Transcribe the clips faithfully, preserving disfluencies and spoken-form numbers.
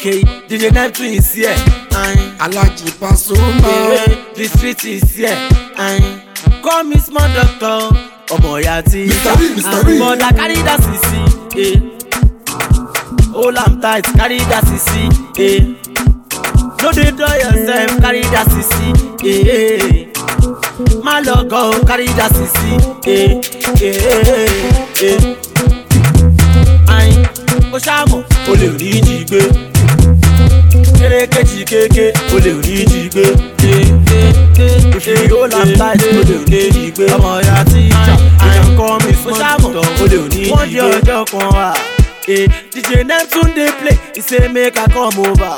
Okay, D J Neptune is here. Aye. Alaji Pasuma. Yeah, the street is here. Aye. Call me small doctor. Omo ya ti. Mister B, Mister B. But I carry that C C. Eh. Hold am tight, carry that C C. Eh. No dey do yourself, carry that C C. Eh. My logo, carry that C C. Eh. Eh. Eh. Aye. Oṣamo, o lè rí jígbé. Kéré kejì kéké, o lè rí jígbé. If you hold am tight, o lè rí jígbé. Ọmọ ya teacher, I am come is Oṣamo, o lè rí jígbé. Wọ́n di ọjọ́ kan wá. D J Neptune dey play, he say make I come over.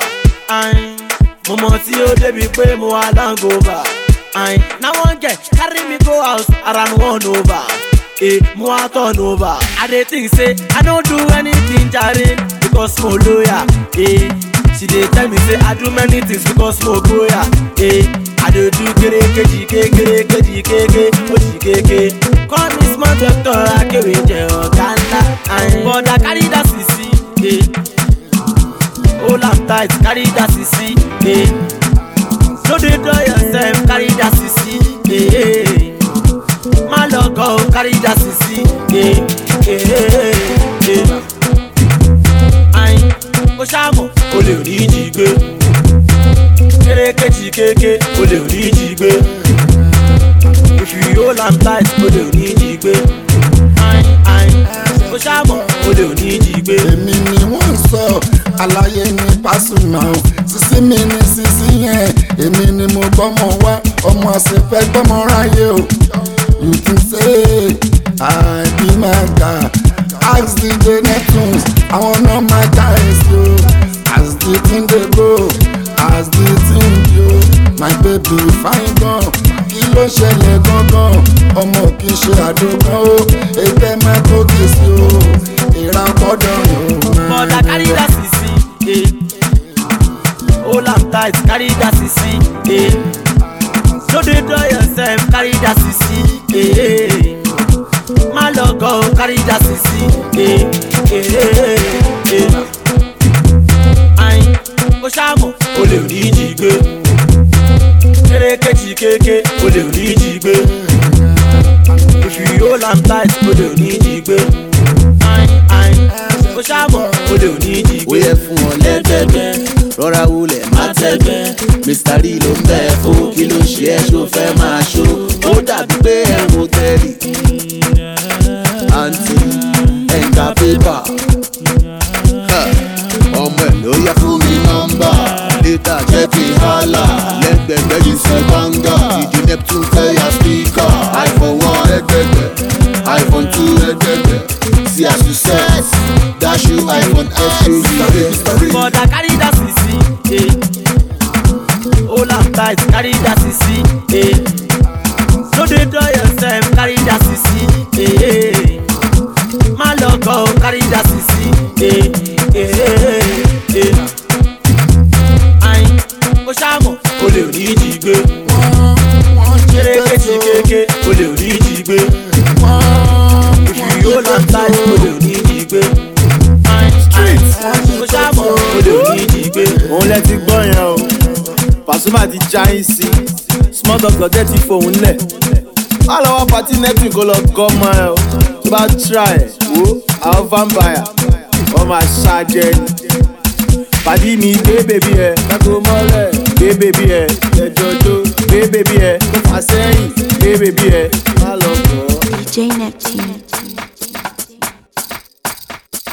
Mo mọ̀ tí ó débi pé mo wà langover. Na one girl carry me go house, around one over. Eh, mo a turn over. I dey think say I don't do anything jare because mo loyal. Eh, she dey tell me say I do many things because mo goya. Eh, I dey do kere keji kere keji keke oji keke. Call me small doctor akewe je oganda. But I carry that C C. Eh, hold am tight, carry that C C. Eh, no dey do yourself, carry that C C. Eh. My logo, carry that C C. Eh, eh, eh. Aye, Oṣamo, o lè rí jígbé. Kéré kejì kéké, o lè rí jígbé. If you hold am tight, o lè rí jígbé. Aye, aye, Oṣamo, o lè rí jígbé. Èmi ni wọ́n sọ, àlàyé ni Pasuma o. Sísí mi ni sísí yẹn, èmi ni mo gbọ́mọ wá. Ọmọ àṣefẹ́ gbọ́mọ ráyé o. You can say I be my guy. Ask D J Neptune, I want know my guys yo. As the thing they go, as the thing yo. My baby fine gan, kí ló ṣẹlẹ̀ gangan? Ọmọ kì í ṣe àdógán o. Ẹgbẹ́ máa tó kìsì o. Ìran gbọ́dọ̀ yóò máa. But I carry that C C. Eh. Hold am tight, carry that C C. Eh. No dey do yourself, carry that C C. Eh, my logo, carry that C C. Eh, eh, eh. Aye, Oṣamo, o lè rí jígbé. Kéré kejì kéké, o lè rí jígbé. If you hold am tight, o lè rí jígbé. Aye, aye, Oṣamo, o lè rí jígbé. Ó yẹ fún ọ lẹ́gbẹ̀gbẹ̀, rọra wulẹ̀ má tẹ́gbẹ̀. Mister D ló ń bẹ̀ fún kí ló ṣe ẹ́ ṣó fẹ́ máa ṣó. Ó dàbí pé ẹ̀rù tẹ́lì. Àǹtí ẹ̀ka pépà. Ọmọ ẹ̀ ló yẹ fún mi nọ́mbà. Data jẹ́ kí hálà. Lẹ́gbẹ̀gbẹ̀ yìí sí bánga. D J Neptune fẹ́ ya spíkà. iPhone one ẹgbẹ̀gbẹ̀. iPhone two ẹgbẹ̀gbẹ̀. See as you set. Dash you iPhone X. But I carry that C C. Eh. Hold am tight, carry that C C. Eh. No dey do yourself, carry that C C. Eh. My logo, carry that C C. Eh. Eh. Eh. Aye, Oṣamo, o lè rí jígbé. Kéré kejì kéké, o lè rí jígbé. If you hold am tight, o lè rí jígbé. Aye, Oṣamo, o lè rí jígbé. Òun lẹ ti gbọ́ yẹn o. Pasuma ti já yín sí. Small doctor jẹ́ ti fòun lẹ̀. Má lọ wá pàtí Neptune kó lọ gọ́ mọ́ ẹ o. Tó bá try ẹ̀ wo àwọn vampire. Wọ́n máa ṣáájẹ́ ni. Pàdí mi gbé bèbí ẹ̀ kákó mọ́lẹ̀. Gbé bèbí ẹ̀ ẹ̀jọ̀jọ̀. Gbé bèbí ẹ̀ kó fà sẹ́yìn. Gbé bèbí ẹ̀ má lọ bọ̀. D J Neptune.